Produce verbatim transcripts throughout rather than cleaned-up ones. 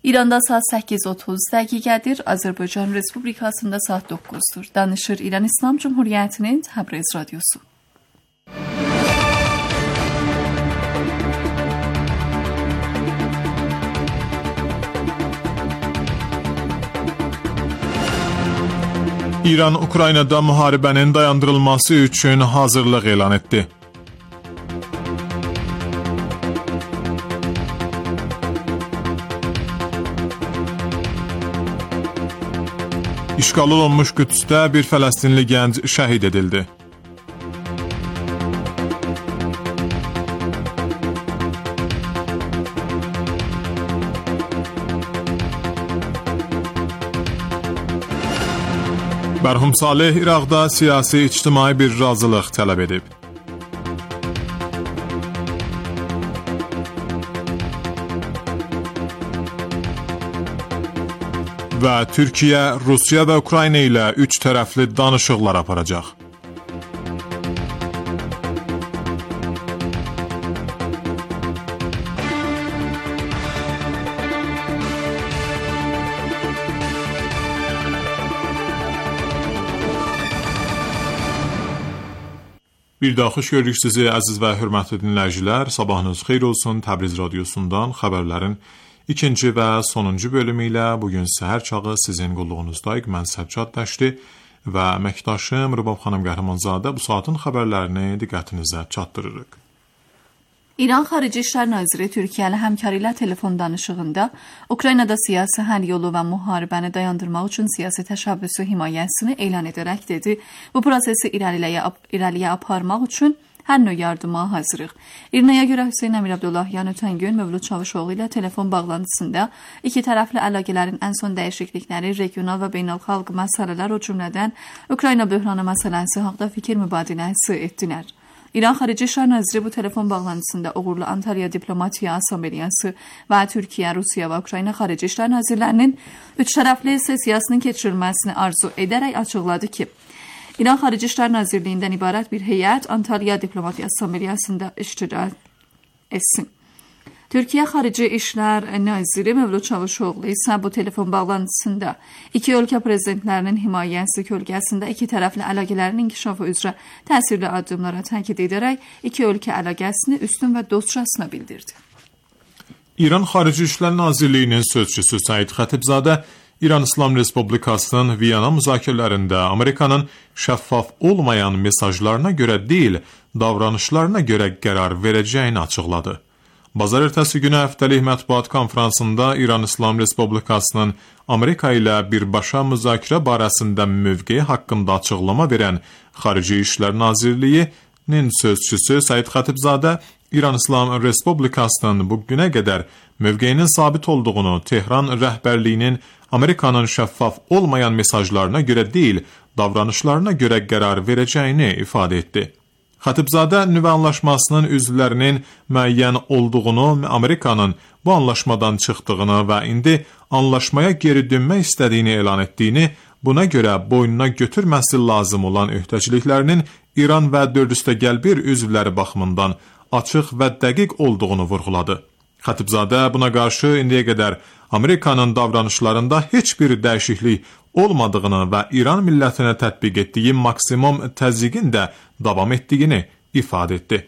İranda saat səkkiz otuz dəqiqədir, Azərbaycan Respublikasında saat doqquzdur. Danışır İran İslam Cumhuriyyətinin Təbriz radiosu. İran Ukraynada müharibənin dayandırılması üçün hazırlıq elan etdi. İşğal olunmuş Qüdsdə bir Fələstinli gənc şəhid edildi. Mərhum Salih İraqda siyasi ictimai bir razılıq tələb edib. Və Türkiyə, Rusiya və Ukrayna ilə üç tərəfli danışıqlar aparacaq. Bir daha xoş gördük sizi əziz və hörmətli dinləyicilər. Sabahınız xeyir olsun. Təbriz radiosundan xəbərlərin ikinci və sonuncu bölümü ilə bugün səhər çağı sizin qulluğunuzdayıq. Mən Səccad Dəşti və əməkdaşım Rübab xanım Qəhrəmanzadə bu saatın xəbərlərini diqqətinizə çatdırırıq. İran Xarici İşlər Naziri Türkiyə ilə həmkarı ilə telefon danışığında Ukraynada siyasi həll yolu və müharibəni dayandırmaq üçün siyasi təşəbbüsü himayəsini elan edərək dedi, bu prosesi irəliyə, irəliyə aparmaq üçün hər növ yardıma hazırıq. İrnaya görə Hüseyn Əmir Abdullahyan ötən gün Mövlud Çavuşoğlu ilə telefon bağlantısında iki tərəfli əlaqələrin ən son dəyişiklikləri, regional və beynəlxalq məsələlər, o cümlədən Ukrayna böhranı məsələsi haqqında fikir mübadiləsi etdilər. İran Xarici İşlər Naziri bu telefon bağlantısında uğurlu Antalya Diplomatiya Assambleyası və Türkiyə, Rusiya və Ukrayna Xarici İşlər Nazirlərinin üç tərəfli sessiyasının keçirilməsini arzu edərək açıqladı ki, İran Xarici İşlər Nazirliyindən ibarət bir heyət Antalya Diplomatiya Assambleyasında iştirak etsin. Türkiyə Xarici İşlər Naziri Mövlud Çavuşoğlu isə bu telefon bağlantısında iki ölkə prezidentlərinin himayəsi kölgəsində iki tərəfli əlaqələrin inkişafı üzrə təsirli addımlara təkid edərək iki ölkə əlaqəsini üstün və dostcasına bildirdi. İran Xarici İşlər Nazirliyinin sözçüsü Səid Xətibzadə İran İslam Respublikasının Viyana müzakirələrində Amerikanın şəffaf olmayan mesajlarına görə deyil, davranışlarına görə qərar verəcəyini açıqladı. Bazar ertəsi günü həftəlik mətbuat konfransında İran İslam Respublikasının Amerika ilə birbaşa müzakirə barəsində mövqeyi haqqında açıqlama verən Xarici İşlər Nazirliyinin sözçüsü Səid Xətibzadə İran İslam Respublikasının bu günə qədər mövqeyinin sabit olduğunu, Tehran rəhbərliyinin Amerikanın şəffaf olmayan mesajlarına görə deyil, davranışlarına görə qərar verəcəyini ifadə etdi. Xətibzadə nüvə anlaşmasının üzvlərinin müəyyən olduğunu, Amerikanın bu anlaşmadan çıxdığını və indi anlaşmaya geri dönmək istədiyini elan etdiyini, buna görə boynuna götürməsi lazım olan öhdəçiliklərinin İran və dördüstəgəl bir üzvləri baxımından açıq və dəqiq olduğunu vurğuladı. Xətibzadə buna qarşı indiyə qədər Amerikanın davranışlarında heç bir dəyişiklik olmadığını və İran millətinə tətbiq etdiyi maksimum təzyiqin də davam etdiyini ifadə etdi.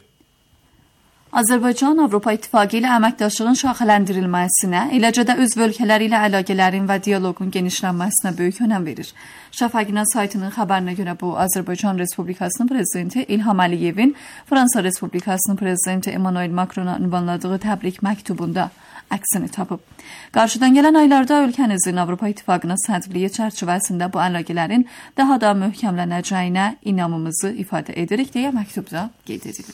Azərbaycan Avropa İttifaqı ilə əməkdaşlığın şaxələndirilməsinə, eləcə də üzv ölkələri ilə əlaqələrin və dialoqun genişlənməsinə böyük önəm verir. Şafaqina saytının xəbərinə görə bu, Azərbaycan Respublikasının prezidenti İlham Əliyevin Fransa Respublikasının prezidenti Emmanuel Macrona ünvanladığı təbrik məktubunda əksini tapıb. Qarşıdan gələn aylarda ölkənizin Avropa İttifaqına sədrliyi çərçivəsində bu əlaqələrin daha da möhkəmlənəcəyinə inamımızı ifadə edirik deyə məktubda qeyd edilir.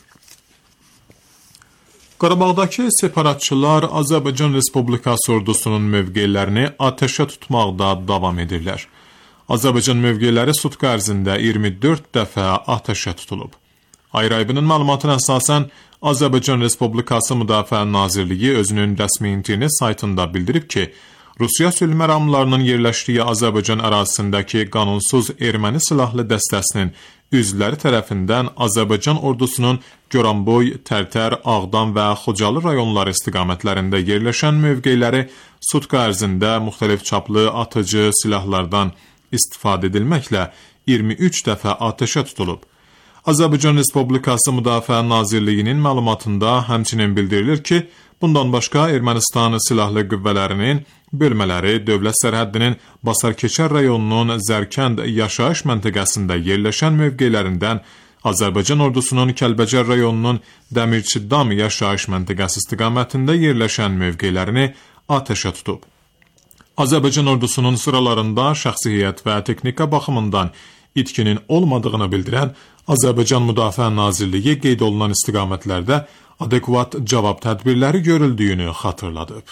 Qarabağdakı separatçılar Azərbaycan Respublikası ordusunun mövqelərini atəşə tutmaqda davam edirlər. Azərbaycan mövqeləri sutka ərzində iyirmi dörd dəfə atəşə tutulub. Ayrayibinin məlumatına əsasən Azərbaycan Respublikası Müdafiə Nazirliyi özünün rəsmi internet saytında bildirib ki, Rusiya sülh məramlarının yerləşdiyi Azərbaycan ərazisindəki qanunsuz erməni silahlı dəstəsinin üzvləri tərəfindən Azərbaycan ordusunun Goranboy, Tərtər, Ağdam və Xocalı rayonları istiqamətlərində yerləşən mövqeləri sutka ərzində müxtəlif çaplı atıcı silahlardan istifadə edilməklə iyirmi üç dəfə atəşə tutulub. Azərbaycan Respublikası Müdafiə Nazirliyinin məlumatında həmçinin bildirilir ki, bundan başqa Ermənistan silahlı qüvvələrinin bölmələri dövlət sərhəddinin Basarkeçər rayonunun Zərkənd yaşayış məntəqəsində yerləşən mövqelərindən Azərbaycan ordusunun Kəlbəcər rayonunun Dəmirçidam yaşayış məntəqəsi istiqamətində yerləşən mövqelərini atəşə tutub. Azərbaycan ordusunun sıralarında şəxsi heyət və texnika baxımından itkinin olmadığını bildirən Azərbaycan Müdafiə Nazirliyi qeyd olunan istiqamətlərdə adekvat cavab tədbirləri görüldüyünü xatırladıb.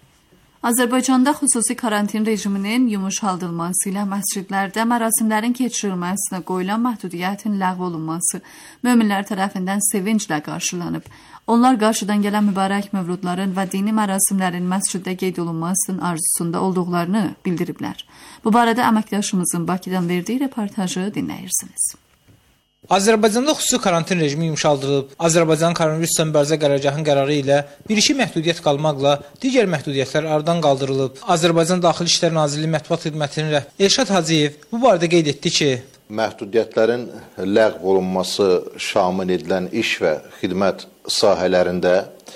Azərbaycanda xüsusi karantin rejiminin yumuşaldılması ilə məscidlərdə mərasimlərin keçirilməsinə qoyulan məhdudiyyətin ləğv olunması möminlər tərəfindən sevinclə qarşılanıb. Onlar qarşıdan gələn mübarək mövludların və dini mərasimlərin məsciddə qeyd olunmasının arzusunda olduqlarını bildiriblər. Bu barədə əməkdaşımızın Bakıdan verdiyi reportajı dinləyirsiniz. Azərbaycanda xüsusi karantin rejimi yumşaldılıb. Azərbaycan koronavirusla mübarizə qərargahının qərarı ilə bir-iki məhdudiyyət qalmaqla digər məhdudiyyətlər aradan qaldırılıb. Azərbaycan Daxili İşlər Nazirliyi Mətbuat Xidmətinin rəhbəri Elşad Hacıyev bu barədə qeyd etdi ki, məhdudiyyətlərin ləğv olunması şamil edilən iş və xidmət sahələrində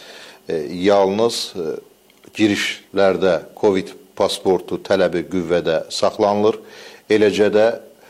e, yalnız e, girişlərdə COVID pasportu tələbi qüvvədə saxlanılır. Eləcə də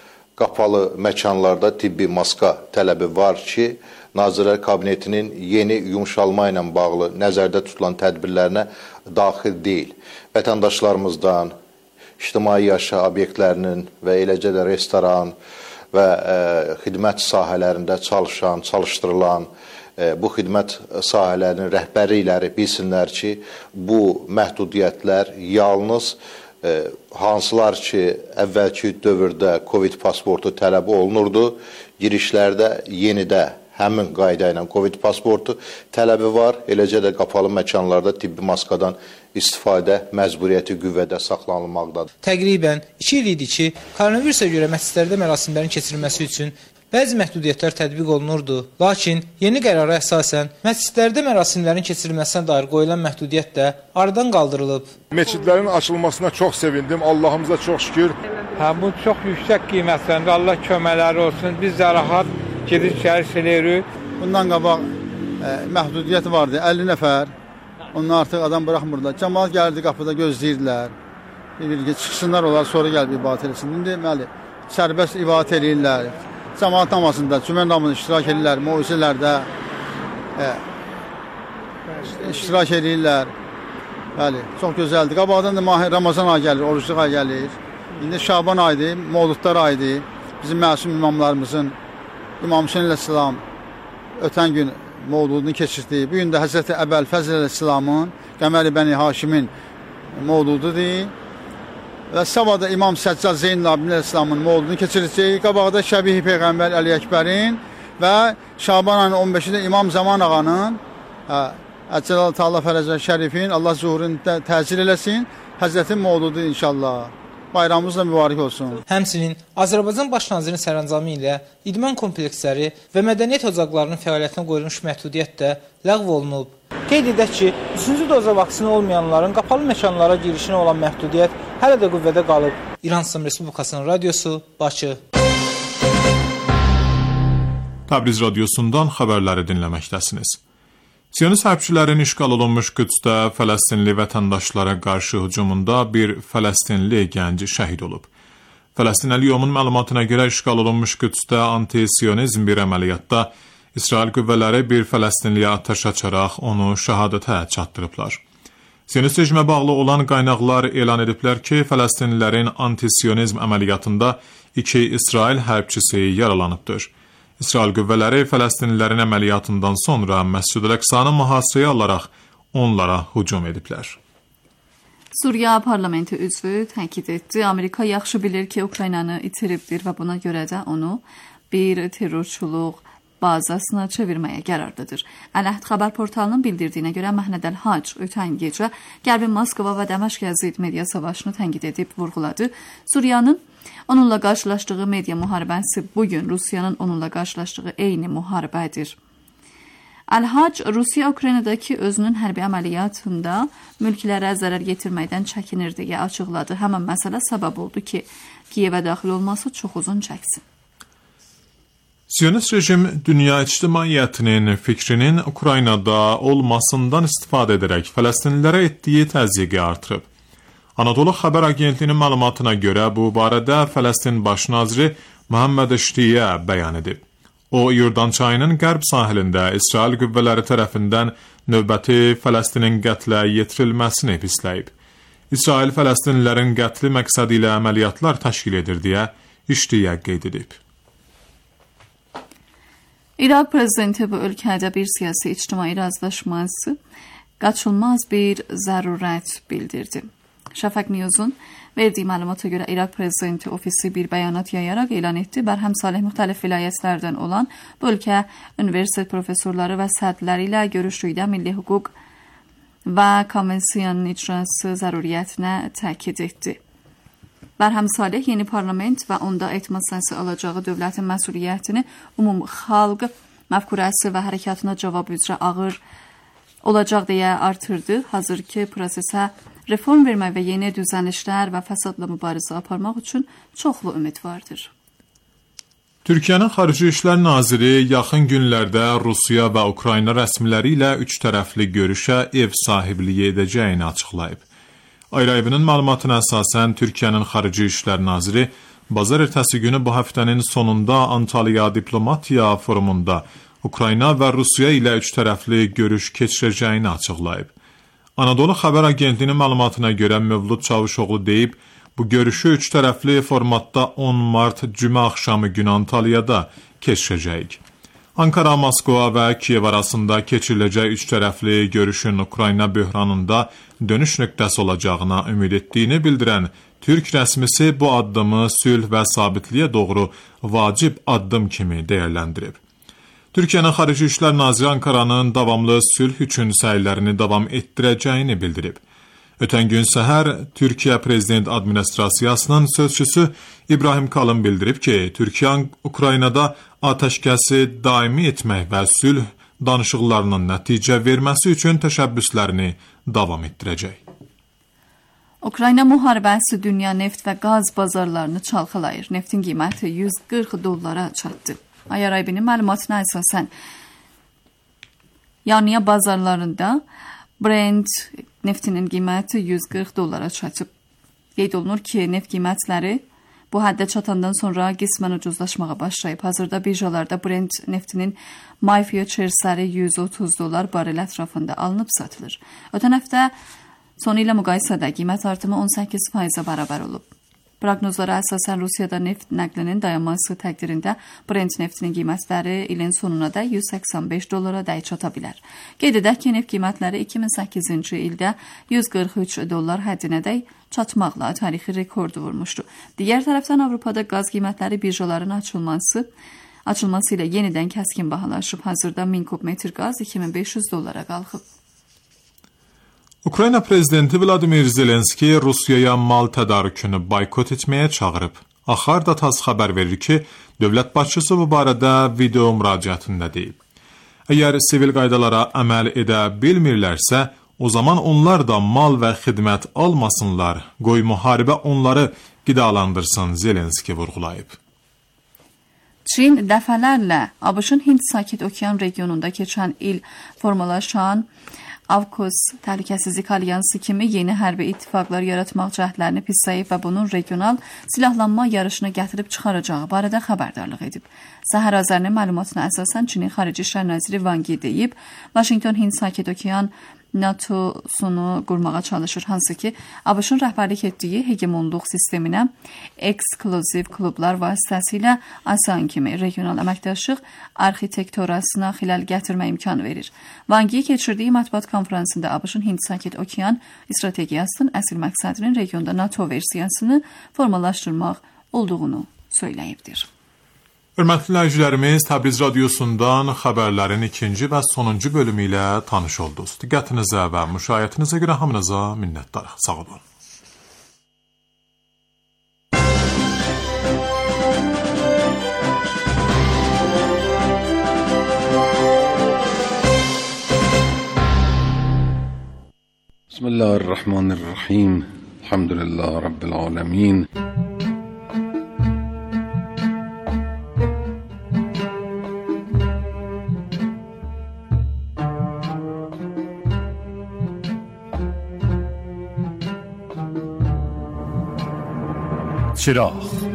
qapalı məkanlarda tibbi maska tələbi var ki, Nazirlər Kabinetinin yeni yumşalma ilə bağlı nəzərdə tutulan tədbirlərinə daxil deyil. Vətəndaşlarımızdan ictimai yaşa obyektlərinin və eləcə də restoran və e, xidmət sahələrində çalışan, çalışdırılan e, bu xidmət sahələrinin rəhbərlikləri bilsinlər ki, bu məhdudiyyətlər yalnız e, hansılar ki, əvvəlki dövrdə COVID pasportu tələbi olunurdu, girişlərdə yenidə həmin qayda ilə COVID pasportu tələbi var, eləcə də qapalı məkanlarda tibbi maskadan istifadə məcburiyyəti qüvvədə saxlanılmaqdadır. Təqribən iki il idi ki, koronavirusa görə məscidlərdə mərasimlərin keçirilməsi üçün bəzi məhdudiyyətlər tətbiq olunurdu. Lakin yeni qərara əsasən məscidlərdə mərasimlərin keçirilməsinə dair qoyulan məhdudiyyət də aradan qaldırılıb. Məscidlərin açılmasına çox sevindim. Allahımıza çox şükür. Hə, bu çox yüksək qiymətləndə Allah köməkləri olsun. Biz də rahat gedib şəriş eləyirik. Bundan qabaq e, məhdudiyyət vardı, əlli nəfər. Onun artıq adam buraxmırlar. Cəmaat gəldi qapıda gözləyirdilər. Bir ki, çıxsınlar onlar, sonra gəlib ibadət eləsin. İndi deməli, sərbəst ibadət eləyirlər. Cəmaat namazında, cümə namazında iştirak edirlər, moizələrdə e, iştirak edirlər. Bəli, çox gözəldir. Qabaqdan da Ramazan ayı gəlir, orucluq ayı gəlir. İndi Şaban ayıdır, Mövludlar ayıdır. Bizim məsum imamlarımızın İmam Hüseyn əleyhissalam ötən gün mövludunu keçirdi. Bu gün də Həzrəti Əbəlfəzl əleyhissalamın, Qəməri Bəni Haşimin mövlududur. Və sabah da İmam Səccal Zeynəl Abidin əleyhissalamın mövludunu keçirəcək. Qabaqda Şəbihi Peyğəmbər Əli Əkbərin və Şaban ayının on beşində İmam Zaman ağanın Əcəlal Teala Fərəcə Şərifin Allah zuhurunu təcil eləsin. Həzrətin mövludu inşallah. Bayramımız da mübarək olsun. Həmçinin Azərbaycan Baş Nazirinin sərəncamı ilə idman kompleksləri və mədəniyyət ocaqlarının fəaliyyətinə qoyulmuş məhdudiyyət də ləğv olunub. Qeyd edək ki, üçüncü doza vaksini olmayanların qapalı məkanlara girişinə olan məhdudiyyət hələ də qüvvədə qalıb. İran İslam Respublikasının radiosu, Bakı. Təbriz radiosundan xəbərləri dinləməkdəsiniz. Siyonist hərbçilərin işğal olunmuş Qüdsdə Fələstinli vətəndaşlara qarşı hücumunda bir Fələstinli gənc şəhid olub. Fələstin Əliyomun məlumatına görə işğal olunmuş Qüdsdə anti-siyonizm bir əməliyyatda İsrail qüvvələri bir Fələstinliyə atəş açaraq onu şəhadətə çatdırıblar. Siyonist rejimə bağlı olan qaynaqlar elan ediblər ki, Fələstinlilərin anti-siyonizm əməliyyatında iki İsrail hərbçisi yaralanıbdır. İsrail qüvvələri Fələstinlilərin əməliyyatından sonra Məscid-ül Əqsanı mühasirəyə alaraq onlara hücum ediblər. Suriya parlamenti üzvü təkid etdi. Amerika yaxşı bilir ki, Ukraynanı itiribdir və buna görə də onu bir terrorçuluq bazasına çevirməyə qərardadır. Ələhd xəbər portalının bildirdiyinə görə Məhnəd Əl-Hac ötən gecə Qərbin Moskva və Dəməşq zid media savaşını tənqid edib vurğuladı. Suriyanın onunla qarşılaşdığı media müharibəsi bugün Rusiyanın onunla qarşılaşdığı eyni müharibədir. Əl-Hac Rusiya Ukraynadakı özünün hərbi əməliyyatında mülklərə zərər yetirməkdən çəkinir deyə açıqladı. Həmin məsələ səbəb oldu ki, Kiyevə daxil olması çox uzun çəksin. Siyonist rejim dünya ictimaiyyətinin fikrinin Ukraynada olmasından istifadə edərək Fələstinlilərə etdiyi təzyiqi artırıb. Anadolu Xəbər Agentliyinin məlumatına görə bu barədə Fələstin baş naziri Muhammed Ştiyə bəyan edib. O, Yordan çayının qərb sahilində İsrail qüvvələri tərəfindən növbəti Fələstinin qətlə yetirilməsini pisləyib. İsrail Fələstinlilərin qətli məqsədi ilə əməliyyatlar təşkil edir deyə İştiyə qeyd edib. İraq prezidenti bu ölkədə bir siyasi ictimai razılaşması qaçılmaz bir zərurət bildirdi. Şafak News'un verdiği məlumata görə İraq prezidenti ofisi bir bəyanat yayaraq elan etdi. Bərhəm Salih müxtəlif vilayətlərdən olan bu ölkə universitet professorları və sədrləri ilə görüşdükdə milli hüquq və konvensiyanın icrası zəruriyyətinə təkid etdi. Bərhəm Salih yeni parlament və onda etmə səsi alacağı dövlətin məsuliyyətini ümum xalq məfkurəsi və hərəkatına cavab üzrə ağır olacaq deyə artırdı. Hazır ki, prosesə reform vermək və yeni düzənişlər və fəsadla mübarizə aparmaq üçün çoxlu ümid vardır. Türkiyənin Xarici İşlər Naziri yaxın günlərdə Rusiya və Ukrayna rəsmiləri ilə üç tərəfli görüşə ev sahibliyi edəcəyini açıqlayıb. Ayrı evinin məlumatına əsasən Türkiyənin Xarici İşlər Naziri bazar ertəsi günü bu həftənin sonunda Antalya Diplomatiya Forumunda Ukrayna və Rusiya ilə üç tərəfli görüş keçirəcəyini açıqlayıb. Anadolu Xəbər Agentliyinin məlumatına görə Mövlud Çavuşoğlu deyib, bu görüşü üç tərəfli formatda on mart cümə axşamı günü Antalyada keçirəcəyik. Ankara, Moskva və Kiyev arasında keçiriləcək üç tərəfli görüşün Ukrayna böhranında dönüş nöqtəsi olacağına ümid etdiyini bildirən Türk rəsmisi bu addımı sülh və sabitliyə doğru vacib addım kimi dəyərləndirib. Türkiyənin Xarici İşlər Naziri Ankaranın davamlı sülh üçün səylərini davam etdirəcəyini bildirib. Ötən gün səhər Türkiyə Prezident Administrasiyasının sözçüsü İbrahim Kalın bildirib ki, Türkiyə Ukraynada atəşkəsi daimi etmək və sülh danışıqlarının nəticə verməsi üçün təşəbbüslərini davam etdirəcək. Ukrayna müharibəsi dünya neft və qaz bazarlarını çalxalayır. Neftin qiyməti yüz qırx dollara çatdı. Ayar Aybinin məlumatına əsasən yanıya bazarlarında Brent neftinin qiyməti yüz qırx dollara çatıb. Qeyd olunur ki, neft qiymətləri bu həddə çatandan sonra qismən ucuzlaşmağa başlayıb. Hazırda birjalarda Brent neftinin may füturesləri yüz otuz dollar barel ətrafında alınıb satılır. Ötən həftə sonu ilə müqayisədə qiymət artımı on səkkiz faizə bərabər olub. Proqnozlara əsasən Rusiyada neft nəqlinin dayanması təqdirində Brent neftinin qiymətləri ilin sonuna da yüz səksən beş dollara dəy çata bilər. Qeyd edək ki, neft qiymətləri iki min səkkizinci ildə yüz qırx üç dollar həddinə dəy çatmaqla tarixi rekordu vurmuşdu. Digər tərəfdən Avropada qaz qiymətləri birjaların açılması açılması ilə yenidən kəskin bahalaşıb. Hazırda min kub metr qaz iki min beş yüz dollara qalxıb. Ukrayna prezidenti Vladimir Zelenski Rusiyaya mal tədarükünü boykot etməyə çağırıb. Axar Datas xəbər verir ki, dövlət başçısı bu barədə video müraciətində deyib. Əgər sivil qaydalara əməl edə bilmirlərsə, o zaman onlar da mal və xidmət almasınlar, qoy müharibə onları qidalandırsın, Zelenski vurğulayıb. Çin dəfələrlə ABŞ-ın Hind Sakit Okean regionunda keçən il formalaşan AVKOS Təhlükəsizlik Alyansı kimi yeni hərbi ittifaqlar yaratmaq cəhdlərini pisləyib və bunun regional silahlanma yarışını gətirib çıxaracağı barədə xəbərdarlıq edib. Səhər Azərinin məlumatına əsasən Çinin Xarici İşlər Naziri Wang Yi deyib, Vaşinqton Hind Sakit Okean NATO'sunu qurmağa çalışır, hansı ki, ABŞ-ın rəhbərlik etdiyi hegemonluq sisteminə ekskluziv klublar vasitəsilə ASEAN kimi regional əməkdaşlıq arxitekturasına xilal gətirmə imkanı verir. Wang Yi keçirdiyi mətbuat konferansında ABŞ-ın Hind Sakit Okean strategiyasının əsl məqsədinin regionda NATO versiyasını formalaşdırmaq olduğunu söyləyibdir. Hörmətli dinləyicilərimiz, Təbriz radiosundan xəbərlərin ikinci və sonuncu bölümü ilə tanış oldunuz. Diqqətinizə və müşahiyyətinizə görə hamınıza minnətdarıq. Sağ olun. Bismillahirrahmanirrahim. Elhamdülillah Rabbil alemin. چراغ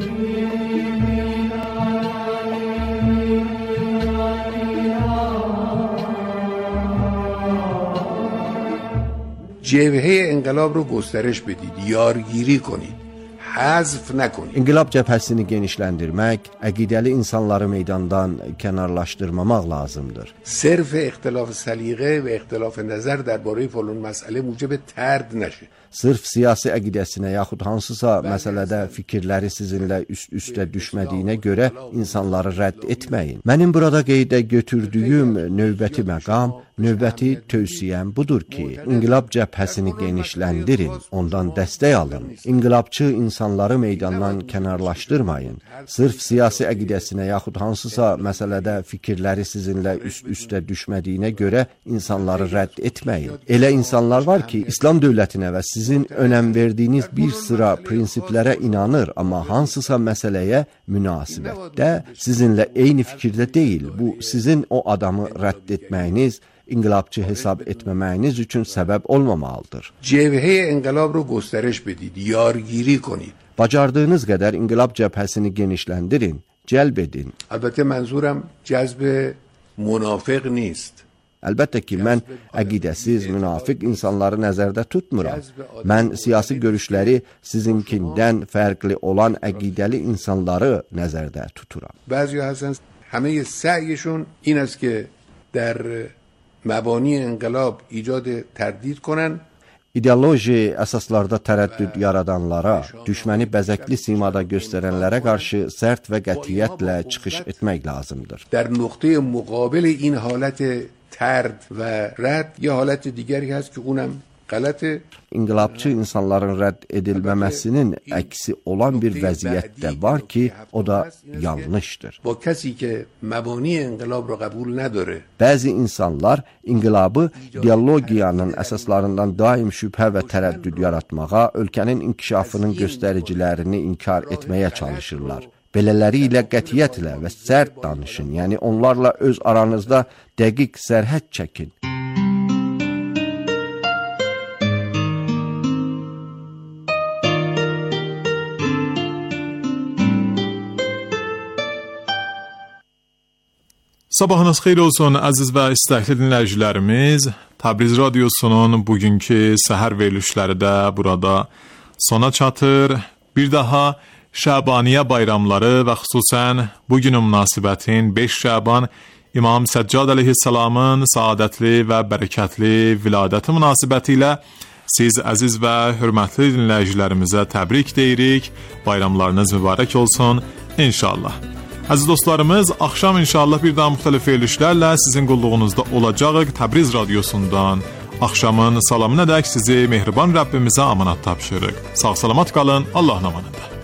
جبهه انقلاب رو گسترش بدید، یارگیری کنید، حذف نکنید. İnqilab cəbhəsini genişləndirmək, əqidəli insanları meydandan kənarlaşdırmamaq lazımdır. صرف اختلاف سلیقه و اختلاف نظر درباره فلان مسئله موجب طرد نشه. Sırf siyasi əqidəsinə yaxud hansısa məsələdə fikirləri sizinlə üst-üstə düşmədiyinə görə insanları rədd etməyin. Mənim burada qeydə götürdüyüm növbəti məqam, növbəti tövsiyəm budur ki, inqilab cəbhəsini genişləndirin, ondan dəstək alın. İnqilabçı insanları meydandan kənarlaşdırmayın. Sırf siyasi əqidəsinə yaxud hansısa məsələdə fikirləri sizinlə üst-üstə düşmədiyinə görə insanları rədd etməyin. Elə insanlar var ki, İslam dövlətinə və sizin önəm verdiyiniz bir sıra prinsiplərə inanır, amma hansısa məsələyə münasibətdə sizinlə eyni fikirdə deyil. Bu, sizin o adamı rədd etməyiniz, inqilabçı hesab etməməyiniz üçün səbəb olmamalıdır. جبهه انقلاب رو گسترش بدید، یارگیری کنید. Bacardığınız qədər inqilab cəbhəsini genişləndirin, cəlb edin. البته منظورم جذب منافق نیست. Əlbəttə ki, mən əqidəsiz, münafiq insanları nəzərdə tutmuram. Mən siyasi görüşləri sizinkindən fərqli olan əqidəli insanları nəzərdə tuturam. بعضی هستن همه سعیشون این است که در مبانی انقلاب ایجاد تردید کنن. İdeoloji əsaslarda tərəddüd yaradanlara, düşməni bəzəkli simada göstərənlərə qarşı sərt və qətiyyətlə çıxış etmək lazımdır. در نقطه مقابل این حالت ترد و رد یه حالت دیگری هست که اونم غلطه. İnqilabçı insanların rədd edilməməsinin əksi olan bir vəziyyət də var ki, o da yanlışdır. با کسی که مبانی انقلاب رو قبول نداره. Bəzi insanlar inqilabı ideologiyanın əsaslarından daim şübhə və tərəddüd yaratmağa, ölkənin inkişafının göstəricilərini inkar etməyə çalışırlar. Belələri ilə qətiyyətlə və sərt danışın, yəni onlarla öz aranızda dəqiq sərhəd çəkin. Sabahınız xeyir olsun, əziz və istəkli dinləyicilərimiz. Təbriz radiosunun bugünkü səhər verilişləri də burada sona çatır. Bir daha Şəbaniyə bayramları və xüsusən bugünün münasibətin beş Şəban İmam Səccad əleyhissalamın saadətli və bərəkətli viladəti münasibəti ilə siz əziz və hörmətli dinləyicilərimizə təbrik deyirik. Bayramlarınız mübarək olsun inşallah. Əziz dostlarımız, axşam inşallah bir daha müxtəlif verilişlərlə sizin qulluğunuzda olacağıq. Təbriz radiosundan axşamın salamına dək sizi mehriban Rəbbimizə amanat tapşırıq. Sağ salamat qalın, Allahın amanında.